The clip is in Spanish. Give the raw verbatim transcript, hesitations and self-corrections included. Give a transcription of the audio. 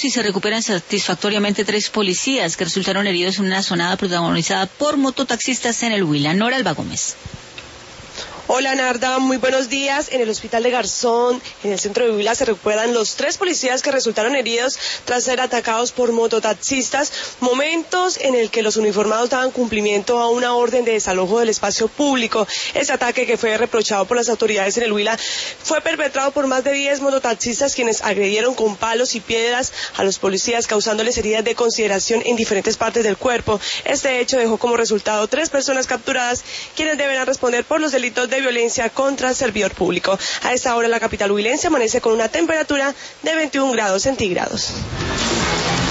y se recuperan satisfactoriamente tres policías que resultaron heridos en una sonada protagonizada por mototaxistas en el Huila. Nora Alba Gómez. Hola Narda, muy buenos días. En el hospital de Garzón, en el centro de Huila, se recuerdan los tres policías que resultaron heridos tras ser atacados por mototaxistas, momentos en el que los uniformados daban cumplimiento a una orden de desalojo del espacio público. Ese ataque, que fue reprochado por las autoridades en el Huila, fue perpetrado por más de diez mototaxistas, quienes agredieron con palos y piedras a los policías, causándoles heridas de consideración en diferentes partes del cuerpo. Este hecho dejó como resultado tres personas capturadas, quienes deberán responder por los delitos de de violencia contra el servidor público. A esta hora la capital huilense amanece con una temperatura de veintiún grados centígrados.